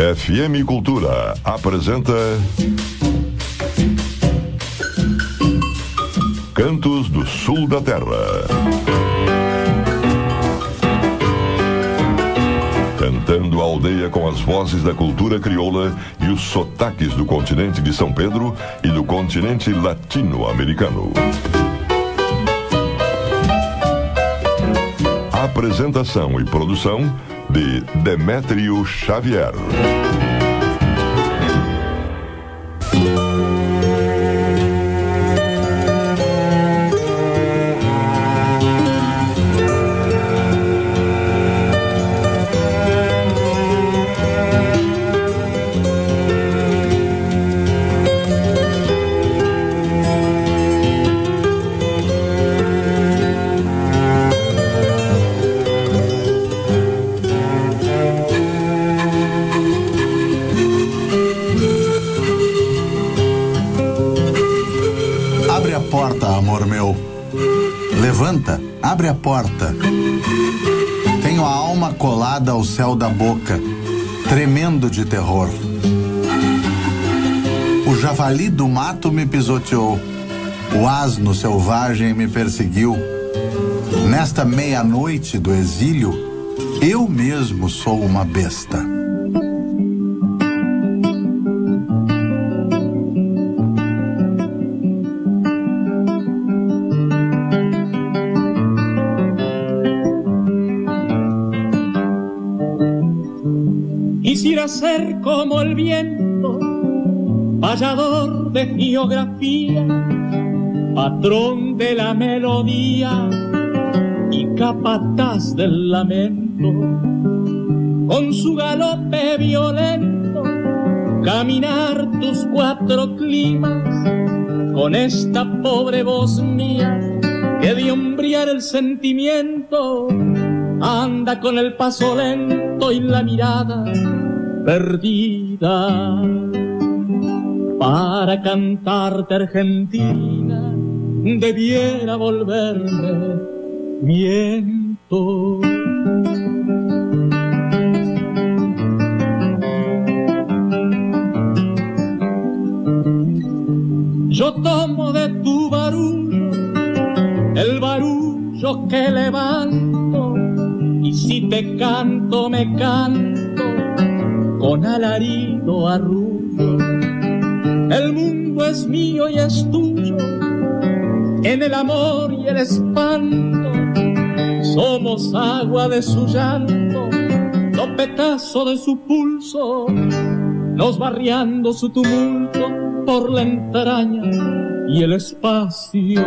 FM Cultura apresenta Cantos do Sul da Terra. Cantando a aldeia com as vozes da cultura crioula e os sotaques do continente de São Pedro e do continente latino-americano. Apresentação e produção de Demétrio Xavier. Abre a porta. Tenho a alma colada ao céu da boca, tremendo de terror. O javali do mato me pisoteou, o asno selvagem me perseguiu. Nesta meia-noite do exílio, eu mesmo sou uma besta. Quisiera ser como el viento, vallador de geografía, patrón de la melodía y capataz del lamento. Con su galope violento, caminar tus cuatro climas, con esta pobre voz mía que de hombrear el sentimiento, anda con el paso lento y la mirada perdida. Para cantarte Argentina debiera volverme viento. Yo tomo de tu barullo el barullo que levanto, y si te canto me canto con alarido arrullo. El mundo es mío y es tuyo, en el amor y el espanto somos agua de su llanto, topetazo de su pulso, nos barriando su tumulto por la entraña y el espacio.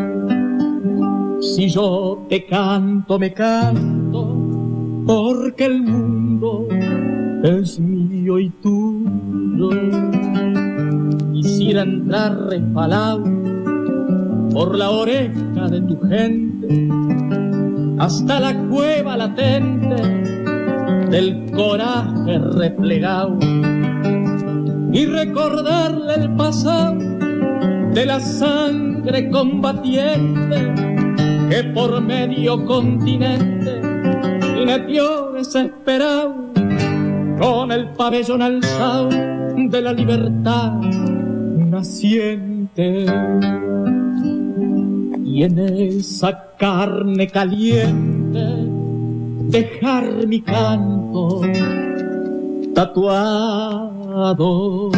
Si yo te canto, me canto, porque el mundo es mío y tuyo. Quisiera entrar resbalado por la oreja de tu gente hasta la cueva latente del coraje replegado y recordarle el pasado de la sangre combatiente que por medio continente jineteó desesperado con el pabellón alzado de la libertad naciente. Y en esa carne caliente dejar mi canto tatuado.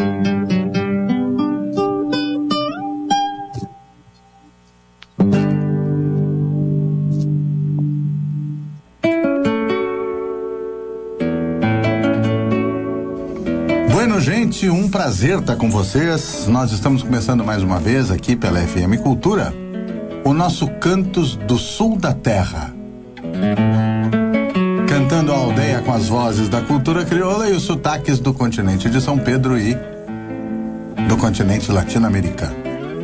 Gente, um prazer estar com vocês. Nós estamos começando mais uma vez aqui pela FM Cultura o nosso Cantos do Sul da Terra, cantando a aldeia com as vozes da cultura crioula e os sotaques do continente de São Pedro e do continente latino-americano.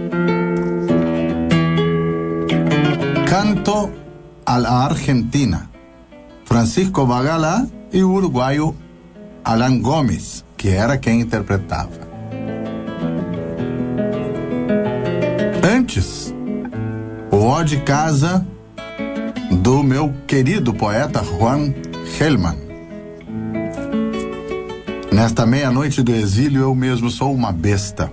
Canto a la Argentina, Francisco Bagala e o uruguaio Alan Gomes, que era quem interpretava. Antes, o Ó de Casa, do meu querido poeta Juan Gelman. Nesta meia-noite do exílio, eu mesmo sou uma besta.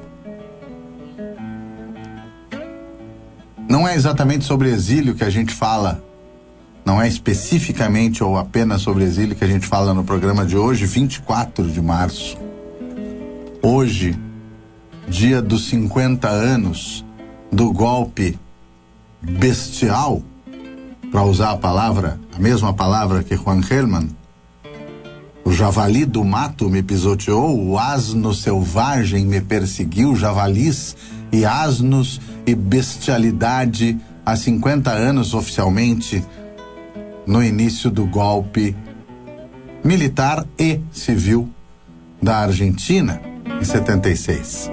Não é exatamente sobre exílio que a gente fala, não é especificamente ou apenas sobre exílio que a gente fala no programa de hoje, 24 de março. Hoje, dia dos 50 anos do golpe bestial, para usar a mesma palavra que Juan Gelman. O javali do mato me pisoteou, o asno selvagem me perseguiu, javalis e asnos e bestialidade há 50 anos oficialmente, no início do golpe militar e civil da Argentina, em 76.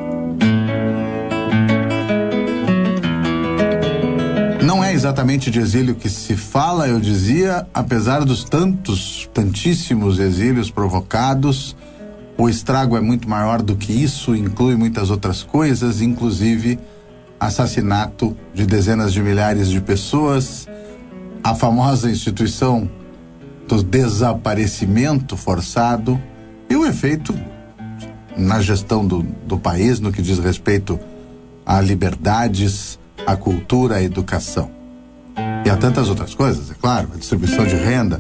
Não é exatamente de exílio que se fala, eu dizia, apesar dos tantíssimos exílios provocados, o estrago é muito maior do que isso, inclui muitas outras coisas, inclusive assassinato de dezenas de milhares de pessoas, a famosa instituição do desaparecimento forçado e o efeito na gestão do país no que diz respeito a liberdades, a cultura, a educação. E a tantas outras coisas, é claro, a distribuição de renda,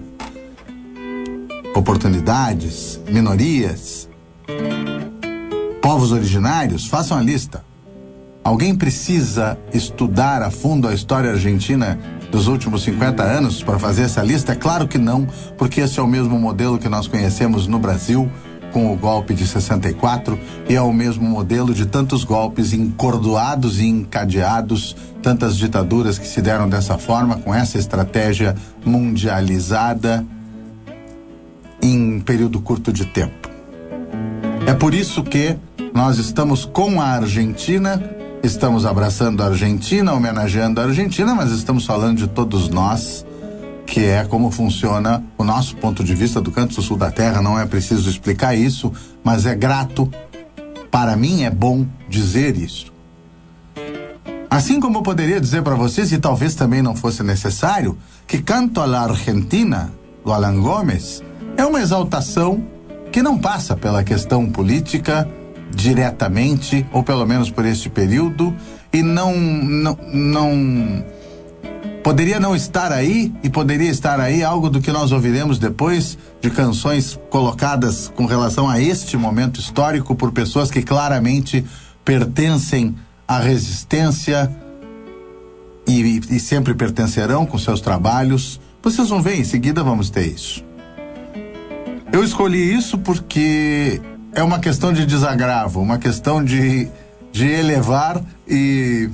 oportunidades, minorias, povos originários, façam a lista. Alguém precisa estudar a fundo a história argentina dos últimos 50 anos para fazer essa lista? É claro que não, porque esse é o mesmo modelo que nós conhecemos no Brasil, com o golpe de 64, e é o mesmo modelo de tantos golpes encordoados e encadeados, tantas ditaduras que se deram dessa forma, com essa estratégia mundializada em período curto de tempo. É por isso que nós estamos com a Argentina, estamos abraçando a Argentina, homenageando a Argentina, mas estamos falando de todos nós, que é como funciona o nosso ponto de vista do canto sul da terra. Não é preciso explicar isso, mas é grato, para mim é bom dizer isso. Assim como eu poderia dizer para vocês, e talvez também não fosse necessário, que Canto a la Argentina, do Alan Gomes, é uma exaltação que não passa pela questão política diretamente, ou pelo menos por este período, e não poderia não estar aí, e poderia estar aí algo do que nós ouviremos depois, de canções colocadas com relação a este momento histórico por pessoas que claramente pertencem à resistência e sempre pertencerão com seus trabalhos. Vocês vão ver, em seguida vamos ter isso. Eu escolhi isso porque é uma questão de desagravo, uma questão de elevar e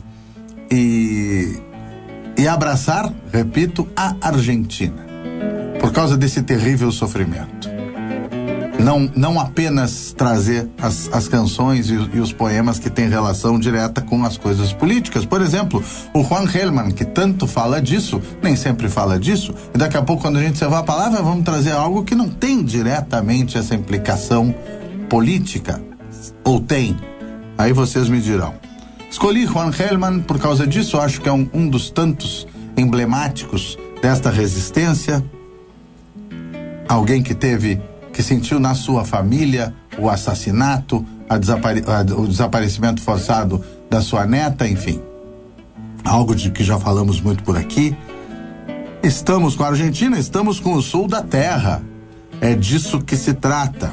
abraçar, repito, a Argentina, por causa desse terrível sofrimento. Não apenas trazer as canções e os poemas que têm relação direta com as coisas políticas. Por exemplo, o Juan Gelman, que tanto fala disso, nem sempre fala disso, e daqui a pouco, quando a gente servar a palavra, vamos trazer algo que não tem diretamente essa implicação política, ou tem? Aí vocês me dirão. Escolhi Juan Gelman por causa disso, eu acho que é um dos tantos emblemáticos desta resistência, alguém que sentiu na sua família o assassinato, o desaparecimento forçado da sua neta, enfim, algo de que já falamos muito por aqui. Estamos com a Argentina, estamos com o sul da terra, é disso que se trata.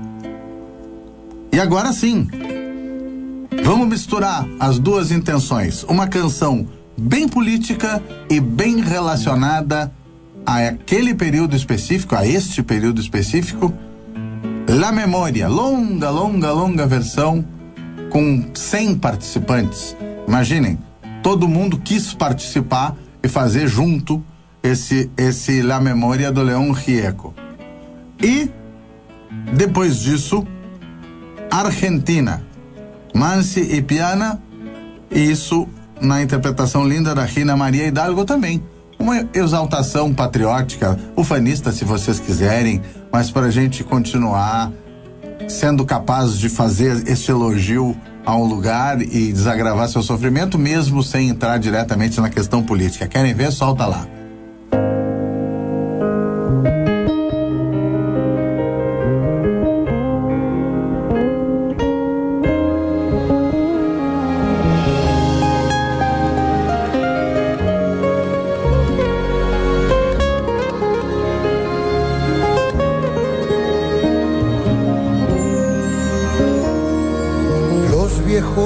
E agora sim, vamos misturar as duas intenções, uma canção bem política e bem relacionada a aquele período específico, a este período específico, La Memória, longa versão com 100 participantes. Imaginem, todo mundo quis participar e fazer junto esse La Memória do León Gieco. E depois disso, Argentina, Mansi e Piana, e isso na interpretação linda da Gina Maria Hidalgo também. Uma exaltação patriótica, ufanista se vocês quiserem, mas para a gente continuar sendo capaz de fazer este elogio a um lugar e desagravar seu sofrimento, mesmo sem entrar diretamente na questão política. Querem ver? Solta lá.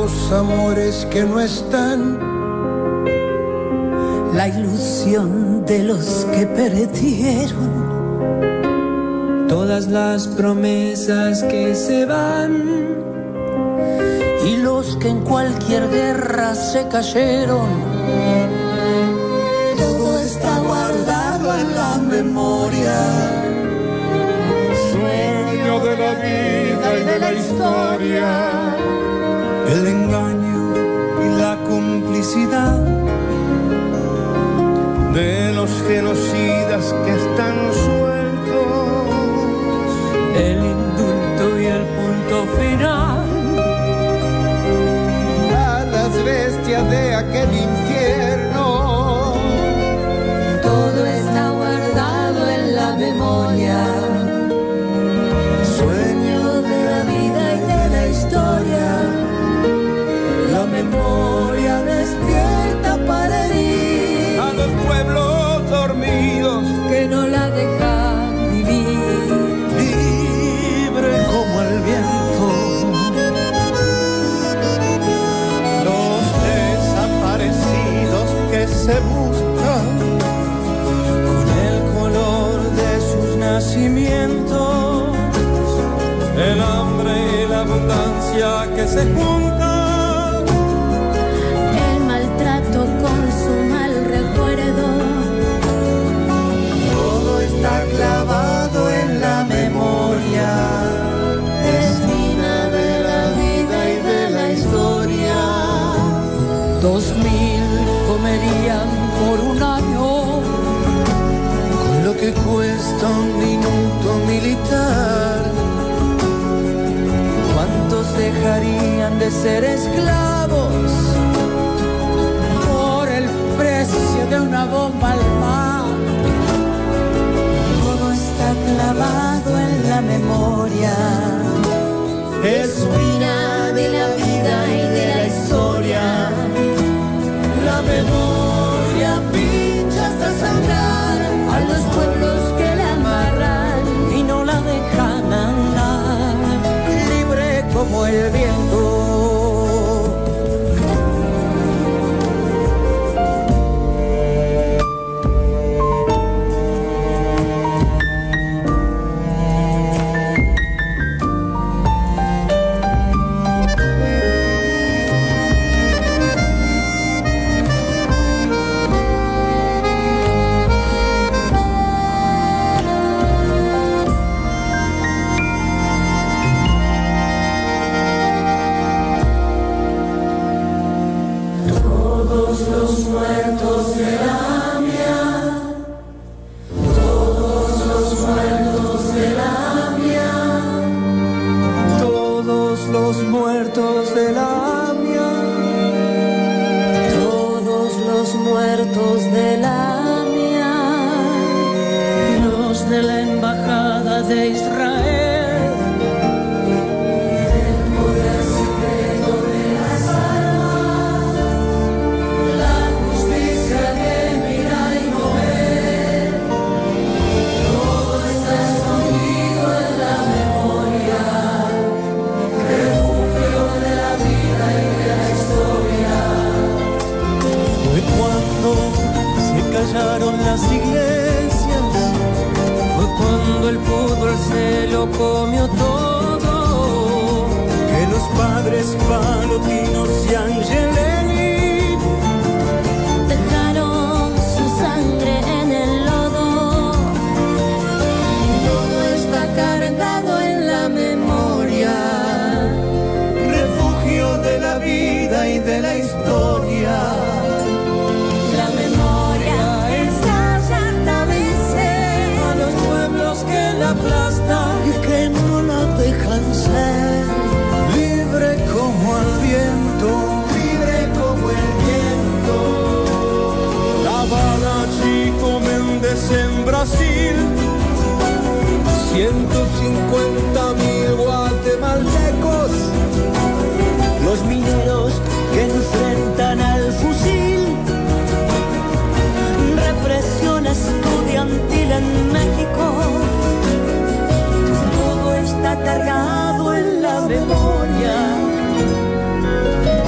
los amores que no están, la ilusión de los que perdieron, todas las promesas que se van y los que en cualquier guerra se cayeron. Todo está guardado en la memoria, sueño de la vida y de la historia, el engaño y la complicidad de los genocidas que están sueltos, el indulto y el punto final, a las bestias de aquel infierno. Todo está guardado en la memoria, sueño de la vida y de la historia, la memoria despierta para herir a los pueblos dormidos que no la dejan vivir, libre como el viento. Los desaparecidos que se buscan con el color de sus nacimientos, el hambre y la abundancia que se juntan, el maltrato con su mal recuerdo. todo está clavado en la memoria, Espina de la vida y de la historia. 2000 comerían por un año con lo que cuesta un minuto militar. ¿Cuántos dejarían de ser esclavos por el precio de una bomba al mar? Todo está clavado en la memoria, espina de la vida y de la historia. La memoria pincha hasta sangrar a los pueblos que la amarran y no la dejan andar, libre como el viento. En Brasil, 150,000 guatemaltecos, los mineros que enfrentan al fusil, represión estudiantil en México. Todo está cargado en la memoria,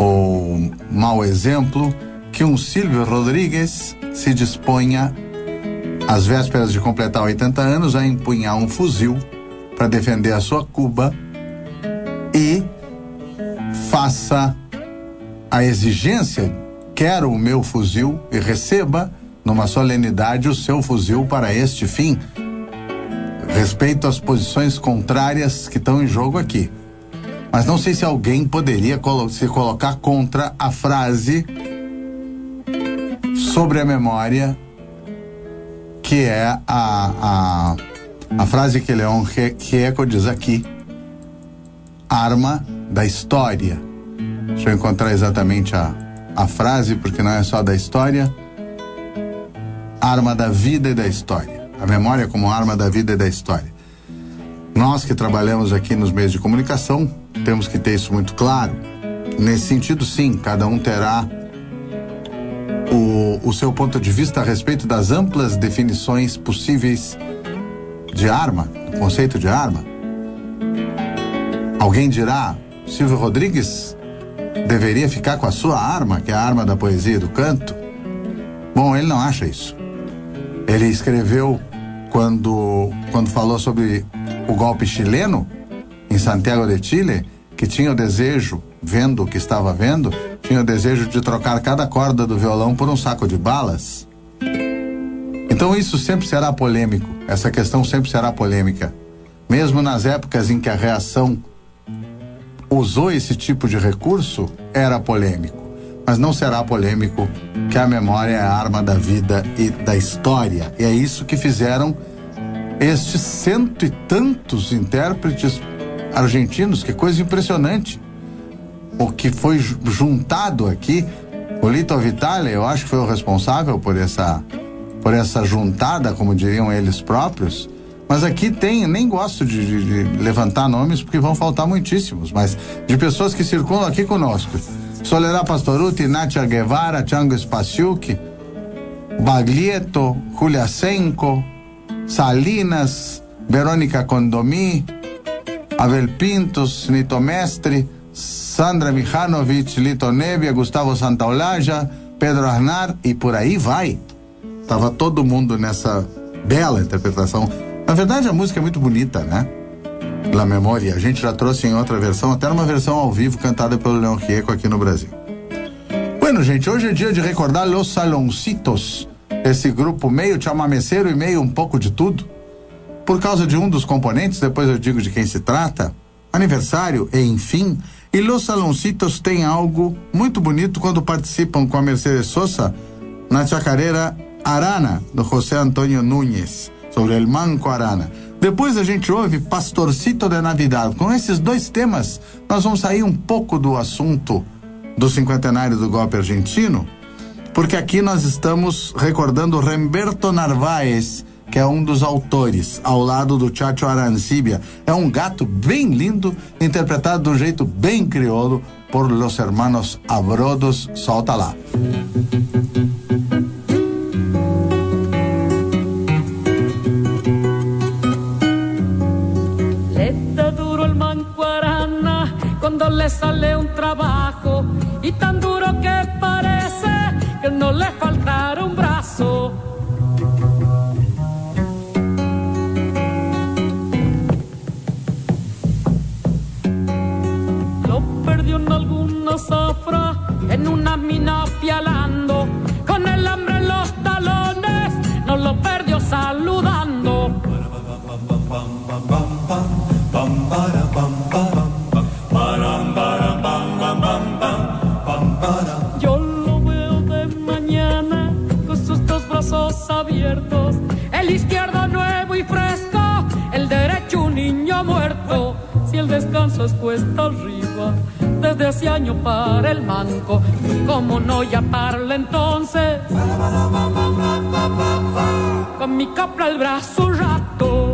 ou mau exemplo que um Silvio Rodrigues se disponha, às vésperas de completar 80 anos, a empunhar um fuzil para defender a sua Cuba e faça a exigência: quero o meu fuzil, e receba numa solenidade o seu fuzil para este fim. Respeito às posições contrárias que estão em jogo aqui, mas não sei se alguém poderia se colocar contra a frase sobre a memória, que é a frase que Leon Gieco diz aqui: arma da história. Deixa eu encontrar exatamente a frase, porque não é só da história. Arma da vida e da história. A memória como arma da vida e da história. Nós que trabalhamos aqui nos meios de comunicação temos que ter isso muito claro. Nesse sentido, sim, cada um terá o seu ponto de vista a respeito das amplas definições possíveis de arma, do conceito de arma. Alguém dirá: Silvio Rodrigues deveria ficar com a sua arma, que é a arma da poesia e do canto. Bom, ele não acha isso. Ele escreveu, quando falou sobre o golpe chileno em Santiago de Chile, que tinha o desejo, vendo o que estava vendo, tinha o desejo de trocar cada corda do violão por um saco de balas. Então isso sempre será polêmico, essa questão sempre será polêmica. Mesmo nas épocas em que a reação usou esse tipo de recurso, era polêmico. Mas não será polêmico que a memória é a arma da vida e da história. E é isso que fizeram estes 100 e tantos intérpretes argentinos. Que coisa impressionante. O que foi juntado aqui, o Lito Vitale, eu acho que foi o responsável por essa juntada, como diriam eles próprios. Mas aqui tem, nem gosto de levantar nomes, porque vão faltar muitíssimos, mas de pessoas que circulam aqui conosco: Soledad Pastorutti, Natia Guevara, Chango Spasiuk, Baglietto, Julia Senko, Salinas, Verônica Condomí, Abel Pintos, Nito Mestre, Sandra Mihanovic, Lito Nebbia, Gustavo Santaolalla, Pedro Arnar, e por aí vai. Tava todo mundo nessa bela interpretação. Na verdade, a música é muito bonita, né? La Memória. A gente já trouxe em outra versão, até uma versão ao vivo cantada pelo Leon Gieco aqui no Brasil. Bueno, gente, hoje é dia de recordar Los Saloncitos, esse grupo meio chamameceiro e meio um pouco de tudo. Por causa de um dos componentes, depois eu digo de quem se trata, aniversário e enfim. E Los Saloncitos tem algo muito bonito quando participam com a Mercedes Sosa na chacareira Arana, do José Antônio Núñez, sobre El Manco Arana. Depois a gente ouve Pastorcito de Navidad. Com esses dois temas, nós vamos sair um pouco do assunto do cinquentenário do golpe argentino, porque aqui nós estamos recordando Remberto Narváez, que é um dos autores, ao lado do Chacho Arancibia. É um gato bem lindo, interpretado de um jeito bem crioulo por Los Hermanos Abrodos. Solta lá. Cuando le sale un trabajo y tan duro que parece que no le faltará un brazo. Lo perdió en alguna zafra, en una mina pialando, con el hambre en los talones, no lo perdió saludando. Yo lo veo de mañana con sus dos brazos abiertos, el izquierdo nuevo y fresco, el derecho un niño muerto. Si el descanso es cuesta arriba, desde hace año para el manco, ¿cómo no llamarle entonces? Con mi capra al brazo un rato.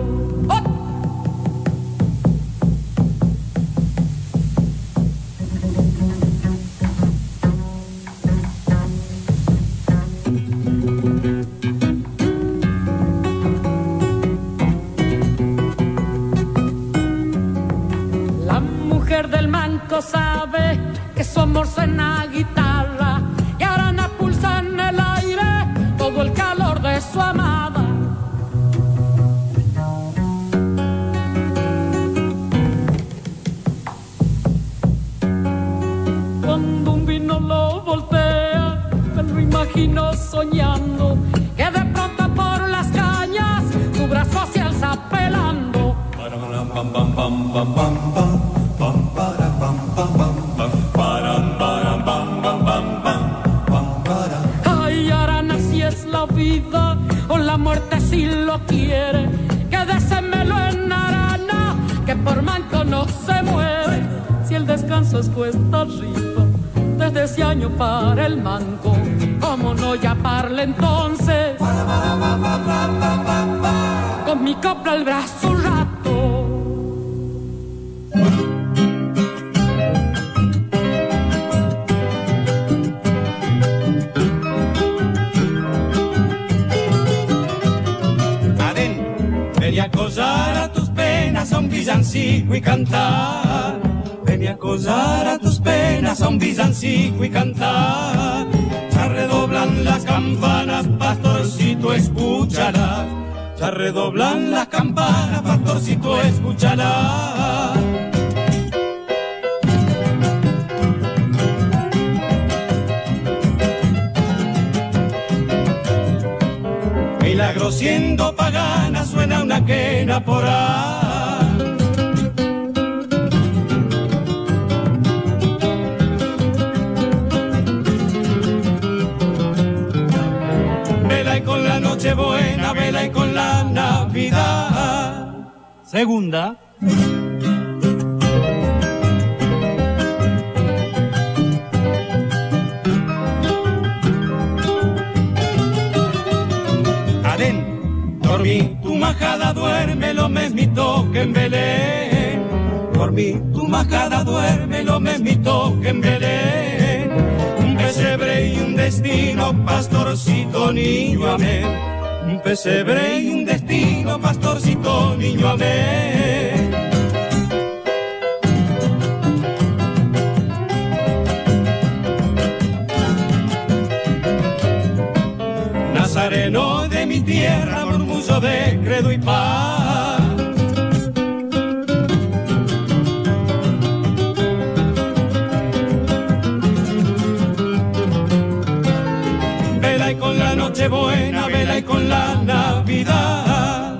Sabe que su amor suena cuando un vino lo voltea, me lo imagino soñando, que de pronto por las cañas tu brazo se alza pelando. Ay, Arana, si es la vida o la muerte si lo quiere, quédesemelo en Arana, que por manco no se muere. Si el descanso es cuesta arriba, desde ese año para el manco, ¿cómo no llamarle entonces? Con mi copla al brazo un rato. Ven a acosar a tus penas a un villancico y cantar. Ven a acosar a tus penas a un villancico y cantar. Ya redoblan las campanas, pastorcito, escúchalas. Ya redoblan las campanas, pastorcito, escúchalas. Milagro siendo pagana, suena una quena por ahí. Vela y con la noche buena, vela y con la Navidad. Segunda. Dormí, tu majada duerme lo mesmito que en Belén. Dormí, tu majada duerme lo mesmito que en Belén. Un pesebre y un destino, pastorcito, niño, amén. Un pesebre y un destino, pastorcito, niño, amén. Nazareno de mi tierra, murmullo de credo y paz. Vela y con la noche buena, vela y con la Navidad.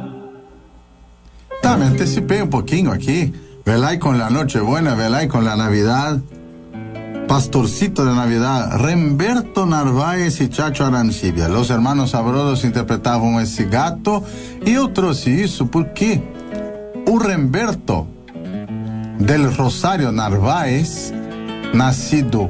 Tá, me antecipei um pouquinho aqui. Velay con la noche buena, velay con la Navidad. Pastorcito de Navidad, Remberto Narváez e Chacho Arancibia. Los hermanos Sabrodos interpretavam esse gato, e eu trouxe isso porque o Remberto del Rosario Narváez, nascido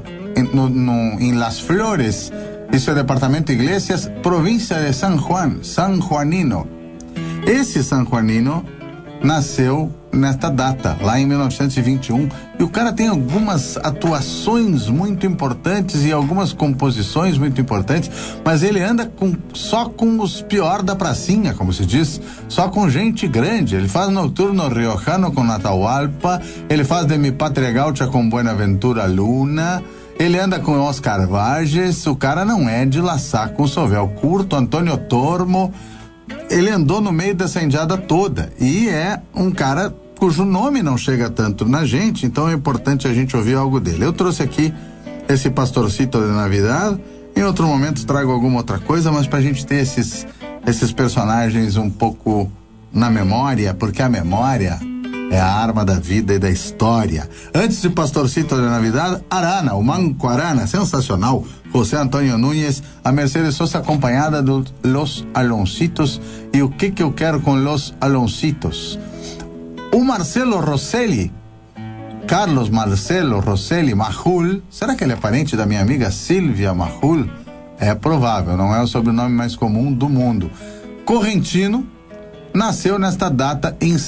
em Las Flores, isso é departamento Iglesias, província de San Juan, San Juanino. Esse San Juanino nasceu nesta data, lá em 1921, e o cara tem algumas atuações muito importantes e algumas composições muito importantes, mas ele anda só com os pior da pracinha, como se diz, só com gente grande. Ele faz Nocturno Riojano com Atahualpa, ele faz De Mi Patria Gaucha com Buenaventura Luna, ele anda com Oscar Vargas. O cara não é de laçar com sovel curto. Antônio Tormo, ele andou no meio dessa indiada toda e é um cara cujo nome não chega tanto na gente, então é importante a gente ouvir algo dele. Eu trouxe aqui esse Pastorcito de Navidad, em outro momento trago alguma outra coisa, mas pra gente ter esses personagens um pouco na memória, porque a memória é a arma da vida e da história. Antes de Pastorcito de Navidad, Arana, o Manco Arana, sensacional, José Antônio Núñez, a Mercedes Sosa acompanhada dos Los Aloncitos, e o que eu quero com Los Aloncitos? O Marcelo Rosselli, Carlos Marcelo Rosselli Majul, será que ele é parente da minha amiga Silvia Majul? É provável, não é o sobrenome mais comum do mundo. Correntino, nasceu nesta data em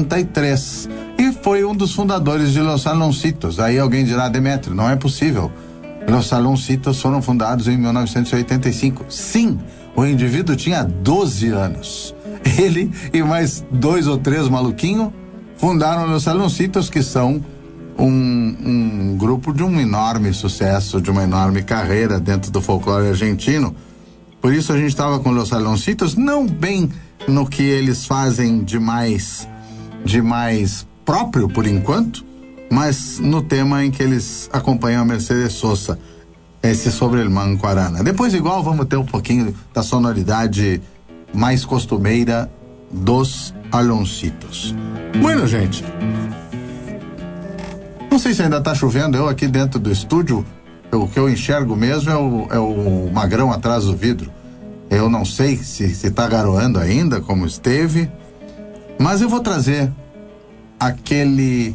73 e foi um dos fundadores de Los Aloncitos. Aí alguém dirá, Demetrio, não é possível. Los Aloncitos foram fundados em 1985. Sim, o indivíduo tinha 12 anos. Ele e mais 2 ou 3 maluquinhos fundaram Los Aloncitos, que são um grupo de um enorme sucesso, de uma enorme carreira dentro do folclore argentino. Por isso a gente estava com Los Aloncitos, não bem no que eles fazem de mais próprio por enquanto, mas no tema em que eles acompanham a Mercedes Sosa, esse Sobre el Manco Arana. Depois, igual, vamos ter um pouquinho da sonoridade mais costumeira dos Aloncitos. Bueno, gente, não sei se ainda tá chovendo. Eu aqui dentro do estúdio, o que eu enxergo mesmo é o magrão atrás do vidro. Eu não sei se tá garoando ainda, como esteve, mas eu vou trazer aquele...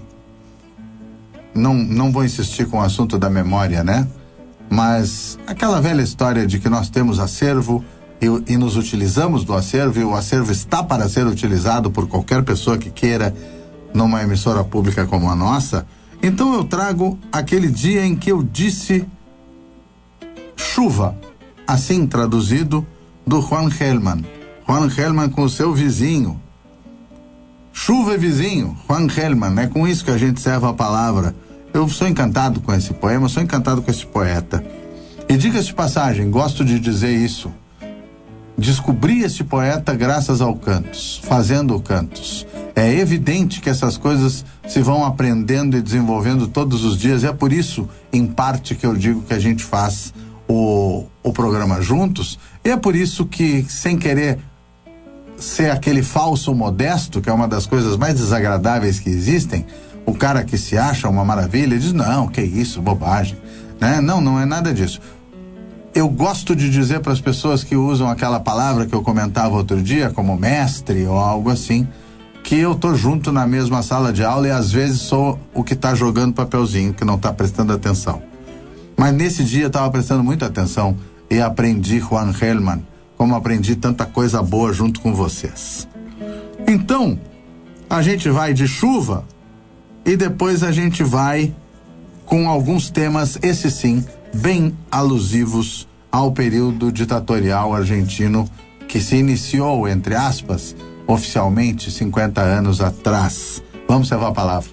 Não vou insistir com o assunto da memória, né? Mas aquela velha história de que nós temos acervo e nos utilizamos do acervo, e o acervo está para ser utilizado por qualquer pessoa que queira numa emissora pública como a nossa. Então eu trago aquele dia em que eu disse chuva, assim traduzido, do Juan Gelman. Juan Gelman com o seu vizinho. Chuva e vizinho, Juan Gelman, é com isso que a gente serve a palavra. Eu sou encantado com esse poema, sou encantado com esse poeta. E diga-se de passagem, gosto de dizer isso. Descobri esse poeta graças ao Cantos, fazendo o Cantos. É evidente que essas coisas se vão aprendendo e desenvolvendo todos os dias, e é por isso, em parte, que eu digo que a gente faz o programa juntos, e é por isso que, sem querer ser aquele falso modesto, que é uma das coisas mais desagradáveis que existem, o cara que se acha uma maravilha diz, não, que isso, bobagem, né? Não é nada disso. Eu gosto de dizer para as pessoas que usam aquela palavra que eu comentava outro dia, como mestre ou algo assim, que eu tô junto na mesma sala de aula e às vezes sou o que tá jogando papelzinho, que não tá prestando atenção. Mas nesse dia eu tava prestando muita atenção e aprendi Juan Gelman, como aprendi tanta coisa boa junto com vocês. Então, a gente vai de chuva e depois a gente vai com alguns temas, esses sim, bem alusivos ao período ditatorial argentino que se iniciou, entre aspas, oficialmente 50 anos atrás. Vamos levar a palavra.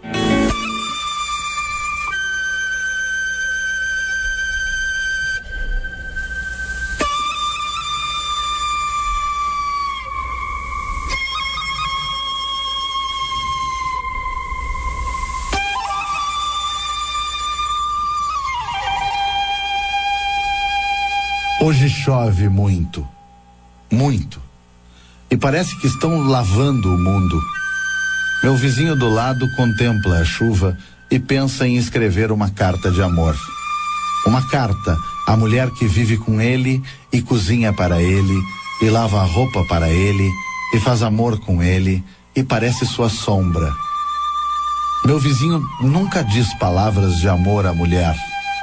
Hoje chove muito, muito, e parece que estão lavando o mundo. Meu vizinho do lado contempla a chuva e pensa em escrever uma carta de amor. Uma carta à mulher que vive com ele e cozinha para ele, e lava a roupa para ele, e faz amor com ele, e parece sua sombra. Meu vizinho nunca diz palavras de amor à mulher.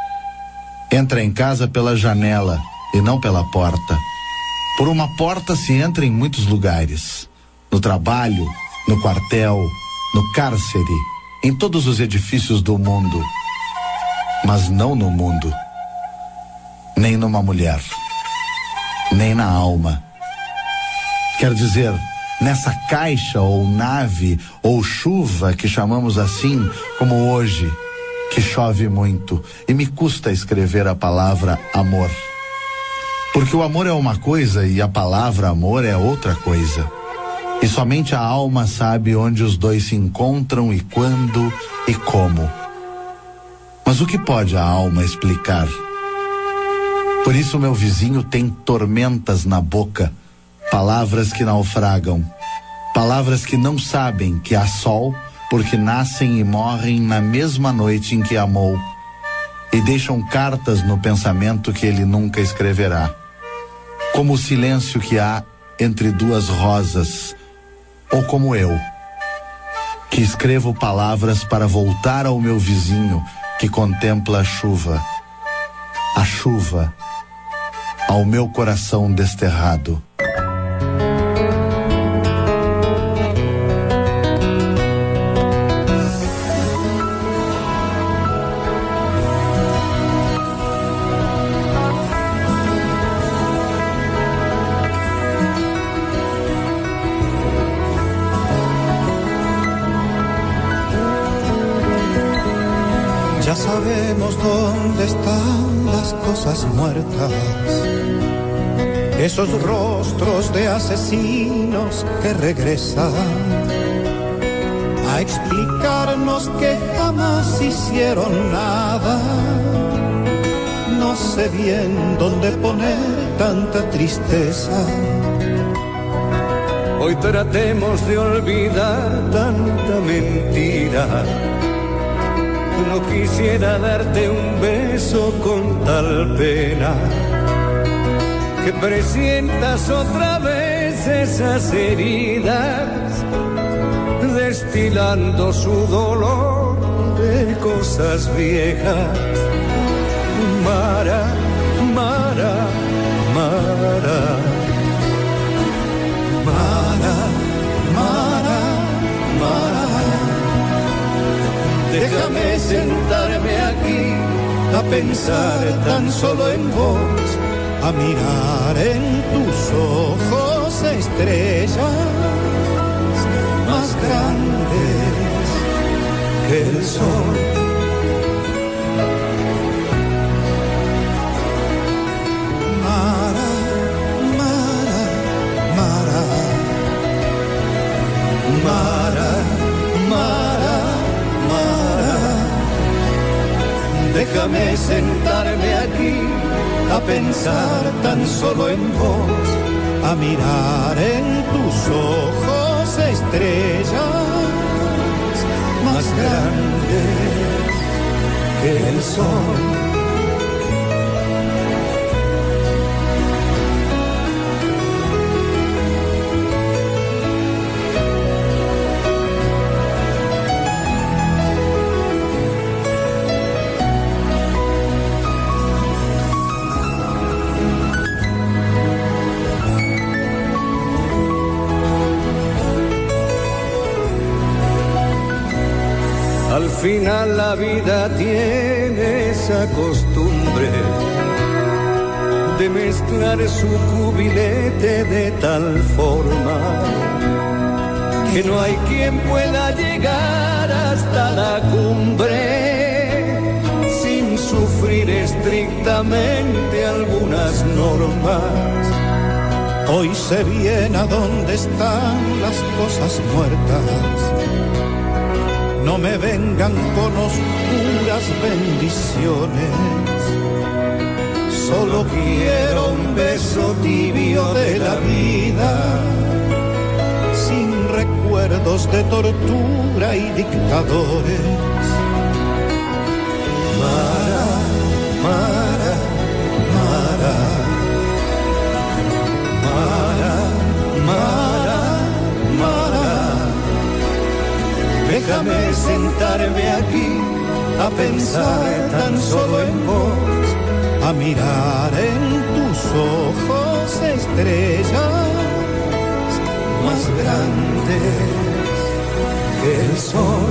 Entra em casa pela janela e não pela porta. Por uma porta se entra em muitos lugares. No trabalho, no quartel, no cárcere, em todos os edifícios do mundo. Mas não no mundo. Nem numa mulher. Nem na alma. Quer dizer, nessa caixa ou nave ou chuva que chamamos assim, como hoje, que chove muito e me custa escrever a palavra amor. Porque o amor é uma coisa e a palavra amor é outra coisa. E somente a alma sabe onde os dois se encontram e quando e como. Mas o que pode a alma explicar? Por isso meu vizinho tem tormentas na boca, palavras que naufragam, palavras que não sabem que há sol, porque nascem e morrem na mesma noite em que amou, e deixam cartas no pensamento que ele nunca escreverá. Como o silêncio que há entre duas rosas, ou como eu, que escrevo palavras para voltar ao meu vizinho que contempla a chuva, ao meu coração desterrado. Ya sabemos dónde están las cosas muertas, esos rostros de asesinos que regresan a explicarnos que jamás hicieron nada. No sé bien dónde poner tanta tristeza. Hoy tratemos de olvidar tanta mentira. No quisiera darte un beso con tal pena, que presientas otra vez esas heridas, destilando su dolor de cosas viejas. Mara, Mara, Mara, Mara, Mara, Mara. Déjame sentarme aquí a pensar tan solo en vos, a mirar en tus ojos estrellas más grandes que el sol. Mara, Mara, Mara, Mara, Mara, Mara. Déjame sentarme aquí a pensar tan solo en vos, a mirar en tus ojos estrellas más grandes que el sol. Al final la vida tiene esa costumbre de mezclar su cubilete de tal forma que no hay quien pueda llegar hasta la cumbre sin sufrir estrictamente algunas normas. Hoy sé bien a dónde están las cosas muertas. No me vengan con oscuras bendiciones. Solo quiero un beso tibio de la vida, sin recuerdos de tortura y dictadores. Mara, Mara, Mara, Mara, Mara, Mara. Déjame sentarme aquí a pensar tan solo en vos, a mirar en tus ojos estrellas más grandes que el sol.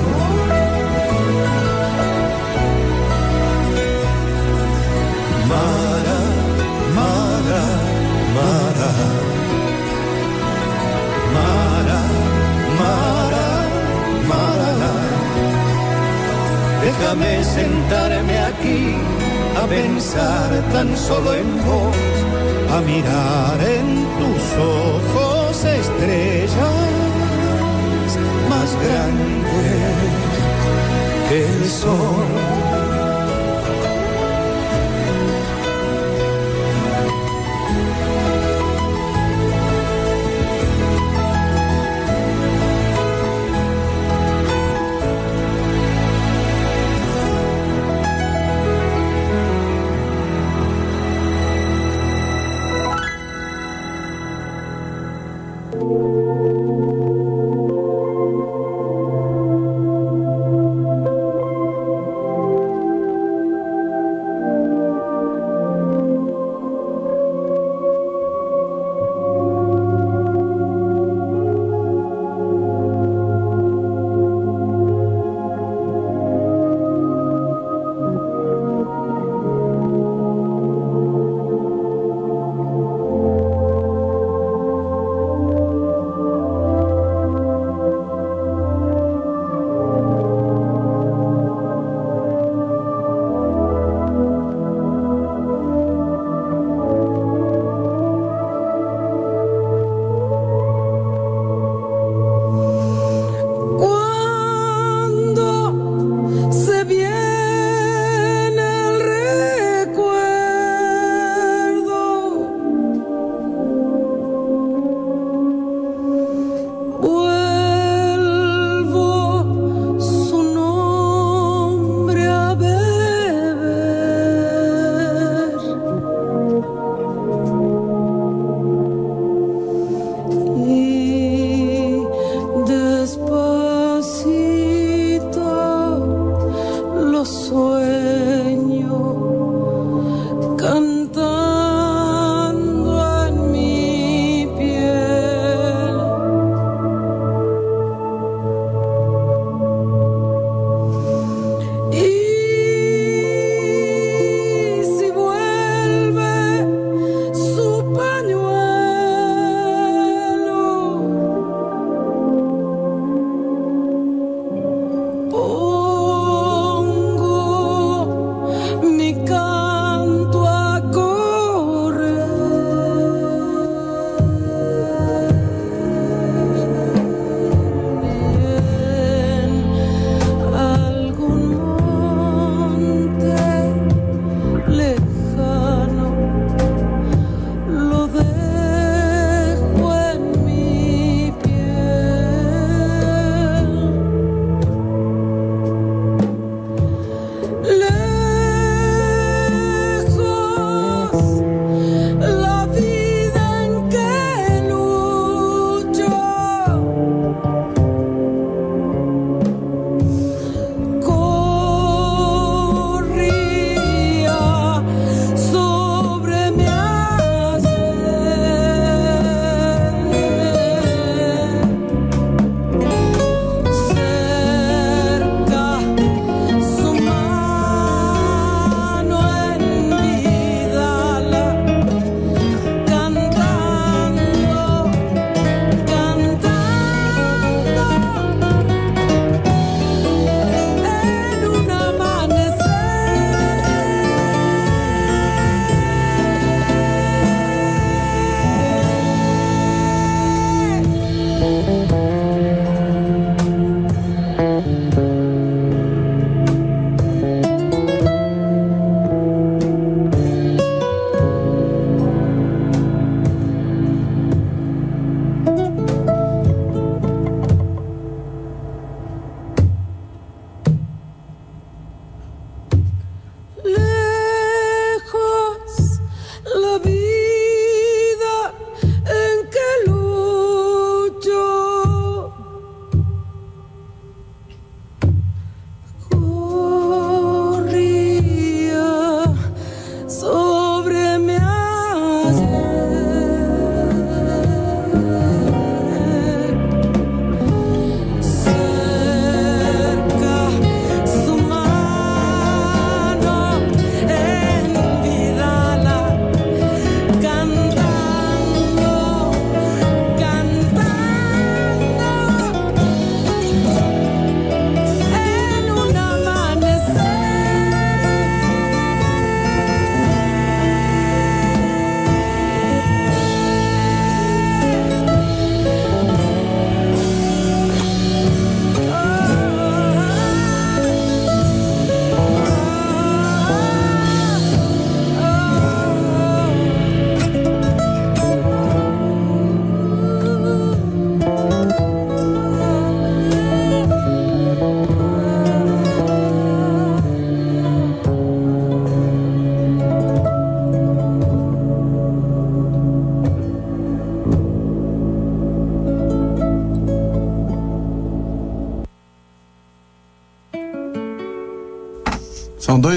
Mara, Mara, Mara, Mara, Mara, Mara. Déjame sentarme aquí a pensar tan solo en vos, a mirar en tus ojos estrellas más grandes que el sol.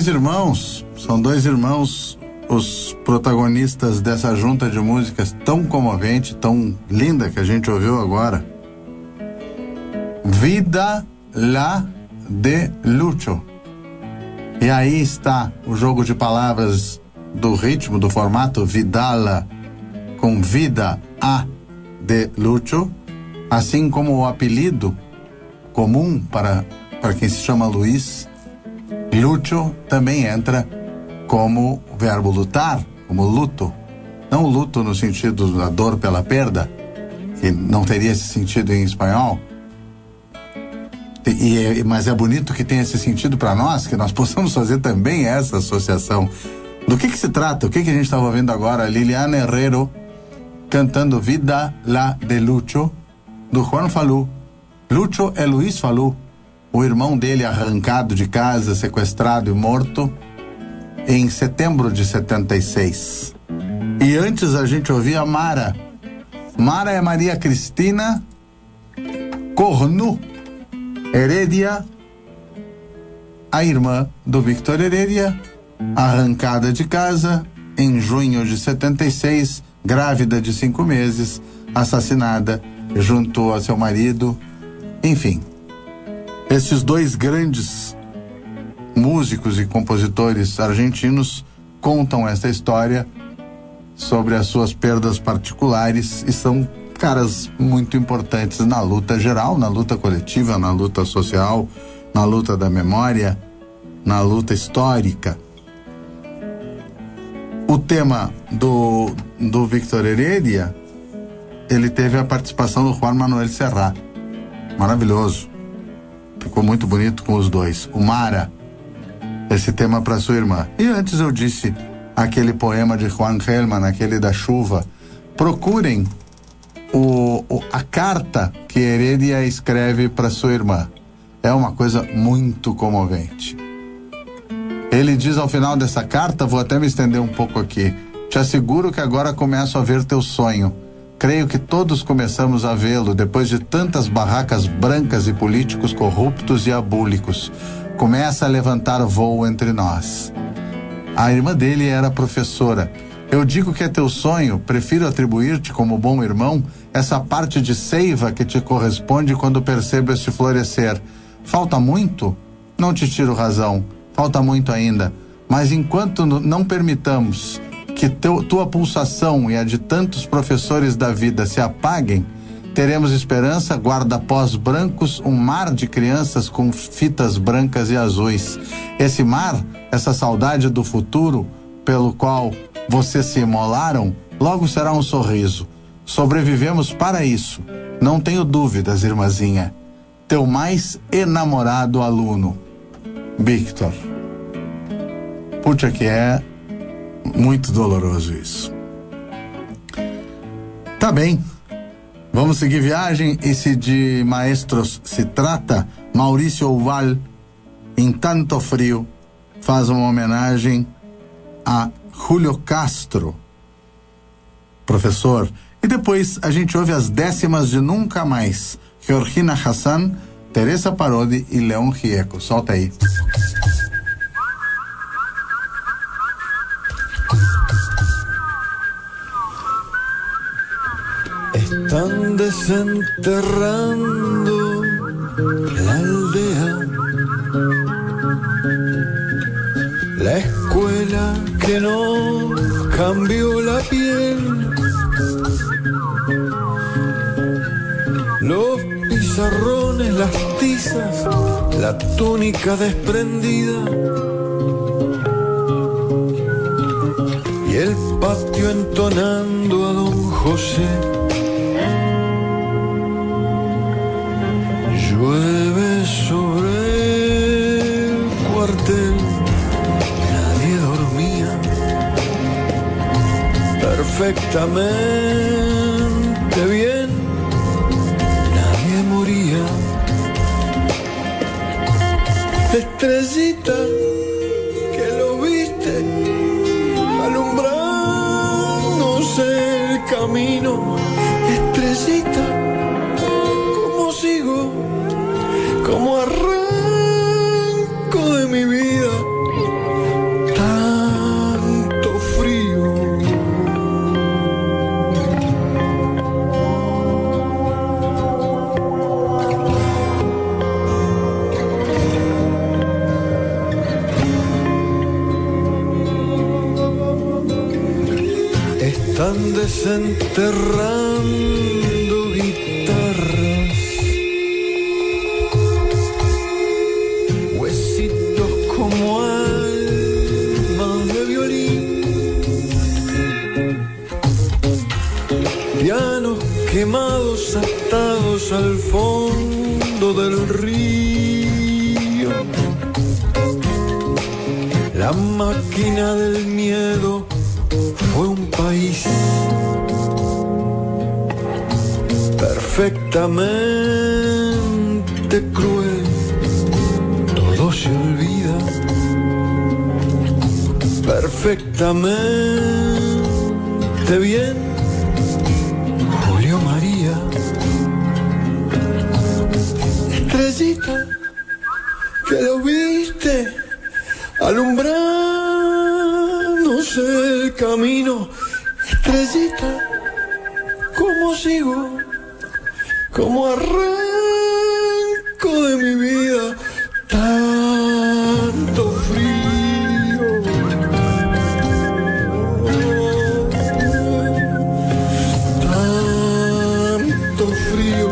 irmãos, os protagonistas dessa junta de músicas tão comovente, tão linda que a gente ouviu agora. Vida la de Lucho. E aí está o jogo de palavras do ritmo, do formato Vidala com Vida a de Lucho, assim como o apelido comum para quem se chama Luiz, Lucho também entra como verbo lutar, como luto. Não luto no sentido da dor pela perda, que não teria esse sentido em espanhol. Mas é bonito que tenha esse sentido para nós, que nós possamos fazer também essa associação. Do que se trata? O que a gente estava ouvindo agora? Liliana Herrero cantando Vida la de Lucho, do Juan Falú. Lucho é Luiz Falú, o irmão dele arrancado de casa, sequestrado e morto em setembro de 76. E antes a gente ouvia Mara. Mara é Maria Cristina Cornu Heredia, a irmã do Victor Heredia, arrancada de casa em junho de 76, grávida de 5 meses, assassinada junto a seu marido. Enfim, esses dois grandes músicos e compositores argentinos contam essa história sobre as suas perdas particulares e são caras muito importantes na luta geral, na luta coletiva, na luta social, na luta da memória, na luta histórica. O tema do Victor Heredia, ele teve a participação do Juan Manuel Serrat. Maravilhoso. Ficou muito bonito com os dois. O Mara, esse tema para sua irmã. E antes eu disse aquele poema de Juan Gelman, aquele da chuva. Procurem a carta que Heredia escreve para sua irmã. É uma coisa muito comovente. Ele diz ao final dessa carta, vou até me estender um pouco aqui: te asseguro que agora começo a ver teu sonho. Creio que todos começamos a vê-lo depois de tantas barracas brancas e políticos corruptos e abúlicos. Começa a levantar voo entre nós. A irmã dele era professora. Eu digo que é teu sonho, prefiro atribuir-te como bom irmão essa parte de seiva que te corresponde quando percebo este florescer. Falta muito? Não te tiro razão. Falta muito ainda. Mas enquanto não permitamos que tua pulsação e a de tantos professores da vida se apaguem, teremos esperança, guarda-pós brancos, um mar de crianças com fitas brancas e azuis. Esse mar, essa saudade do futuro pelo qual vocês se imolaram, logo será um sorriso. Sobrevivemos para isso. Não tenho dúvidas, irmãzinha. Teu mais enamorado aluno, Victor. Puxa que é muito doloroso isso. Tá bem. Vamos seguir viagem. E se de maestros se trata, Maurício Oval, em Tanto Frio, faz uma homenagem a Julio Castro, professor. E depois a gente ouve as décimas de Nunca Mais, Georgina Hassan, Teresa Parodi e Leon Gieco. Solta aí. Están desenterrando la aldea, la escuela que nos cambió la piel, los pizarrones, las tizas, la túnica desprendida y el patio entonando a don José. Llueve sobre el cuartel, nadie dormía, perfectamente bien, nadie moría. Estrellita que lo viste alumbrarnos el camino, estrellita, ¿cómo sigo? ¿Cómo arranco de mi vida? están desenterrando guitarras, huesitos como almas de violín, pianos quemados atados al fondo del río. La máquina del miedo fue un país perfectamente cruel. Todo se olvida perfectamente bien. Julio María, estrellita, que lo viste alumbrándose el camino. Estrellita, ¿cómo sigo? ¿Cómo arranco de mi vida tanto frío? Tanto frío.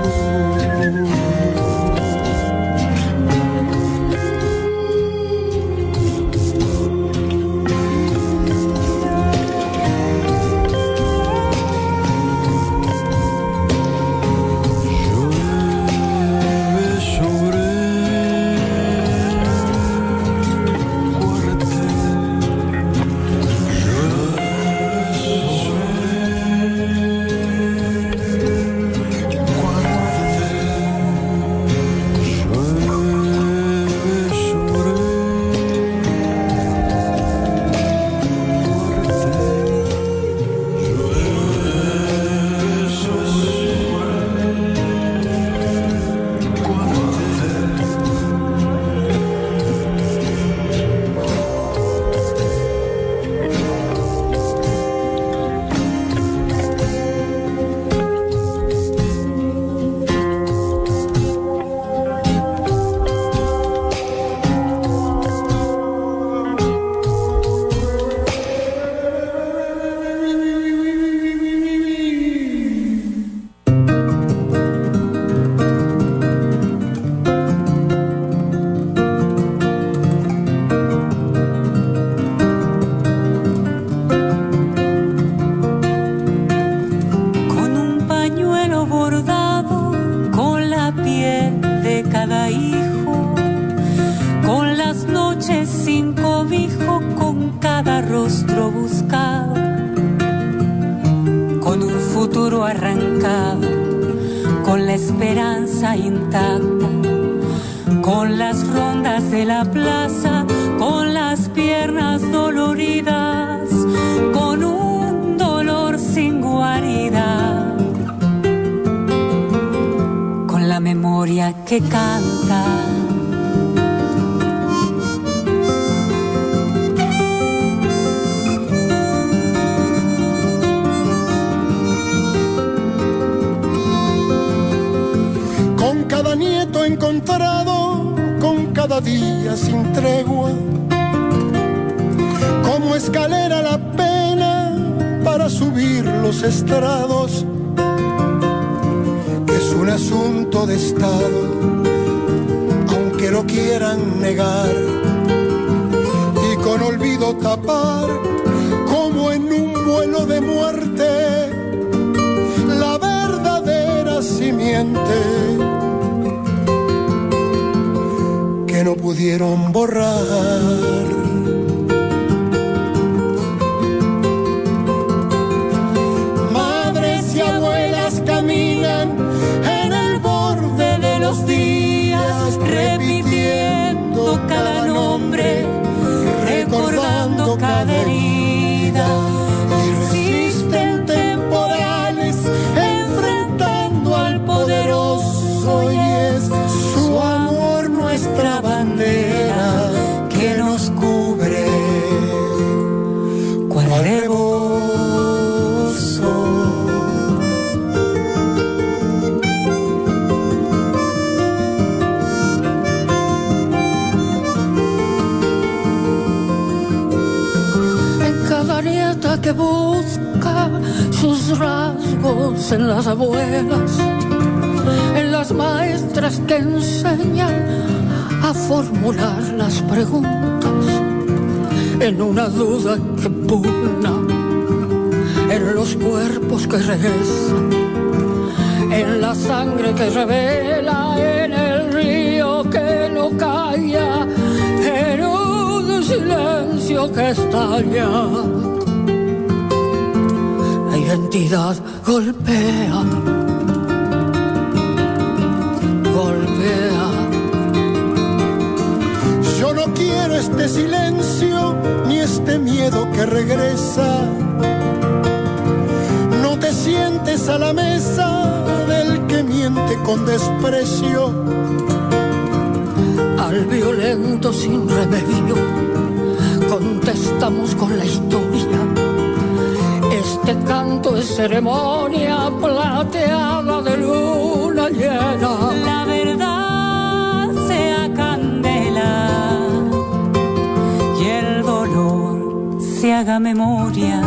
Que canta. Con cada nieto encontrado, con cada día sin tregua, como escalera la pena para subir los estrados, es un asunto de Estado, aunque lo quieran negar, y con olvido tapar, como en un vuelo de muerte, la verdadera simiente que no pudieron borrar. Madres y abuelas caminan en el borde de los días, repitiendo cada nombre, recordando cada herida. Existen temporales enfrentando al poderoso, y es su amor nuestra bandera que nos cubre cual rebozo. la nieta que busca sus rasgos en las abuelas, en las maestras que enseñan a formular las preguntas, en una duda que pugna, en los cuerpos que regresan, en la sangre que revela, en el río que no calla, en un silencio que estalla. La identidad golpea, golpea. Yo no quiero este silencio ni este miedo que regresa. No te sientes a la mesa del que miente con desprecio. Al violento sin remedio contestamos con la historia. Este canto es ceremonia plateada de luna llena. La verdad sea candela y el dolor se haga memoria.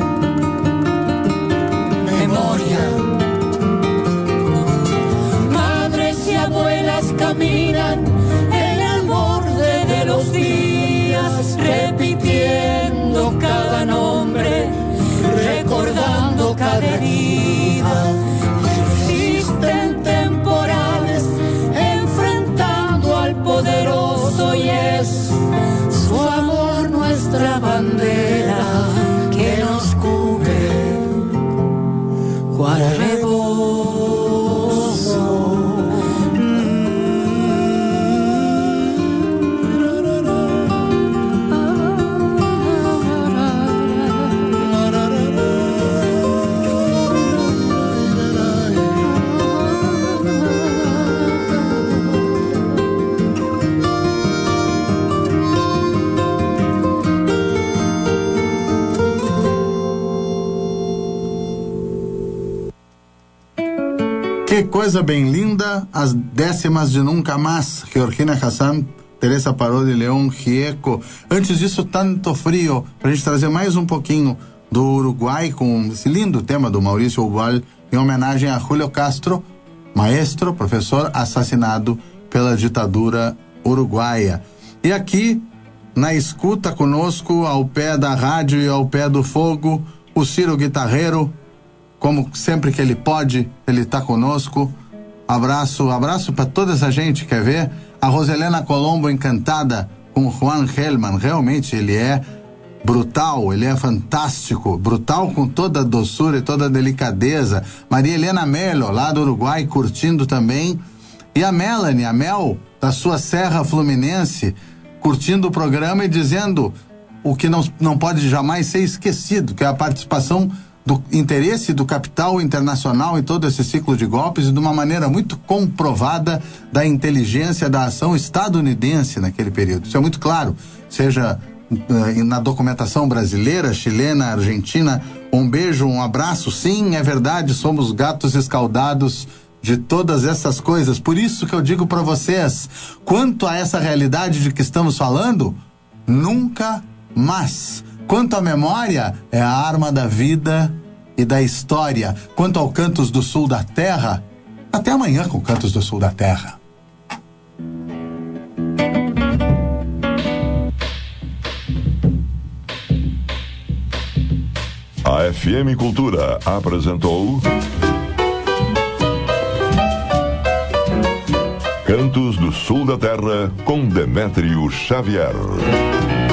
Memoria. Madres y abuelas caminan en el borde de los días, repitiendo cada nombre, recordando cada herida. Existen temporales enfrentando al poderoso y es su amor nuestra bandera que nos cubre cual rebozo. Que coisa bem linda, as décimas de Nunca Más, Georgina Hassan, Teresa Parodi, León Gieco. Antes disso, Tanto Frio, pra gente trazer mais um pouquinho do Uruguai com esse lindo tema do Maurício Ubal, em homenagem a Julio Castro, maestro, professor, assassinado pela ditadura uruguaia. E aqui, na escuta conosco, ao pé da rádio e ao pé do fogo, o Ciro Guitarreiro. Como sempre que ele pode, ele está conosco. Abraço para toda essa gente, quer ver? A Roselena Colombo encantada com Juan Gelman. Realmente ele é brutal, ele é fantástico. Brutal com toda a doçura e toda a delicadeza. Maria Helena Melo, lá do Uruguai, curtindo também. E a Melanie, a Mel, da sua Serra Fluminense, curtindo o programa e dizendo o que não pode jamais ser esquecido, que é a participação do interesse do capital internacional em todo esse ciclo de golpes e de uma maneira muito comprovada da inteligência da ação estadunidense naquele período. Isso é muito claro, seja na documentação brasileira, chilena, argentina. Um beijo, um abraço. Sim, é verdade, somos gatos escaldados de todas essas coisas. Por isso que eu digo para vocês, quanto a essa realidade de que estamos falando, nunca mais. Quanto à memória, é a arma da vida e da história. Quanto ao Cantos do Sul da Terra, até amanhã com Cantos do Sul da Terra. A FM Cultura apresentou Cantos do Sul da Terra com Demétrio Xavier.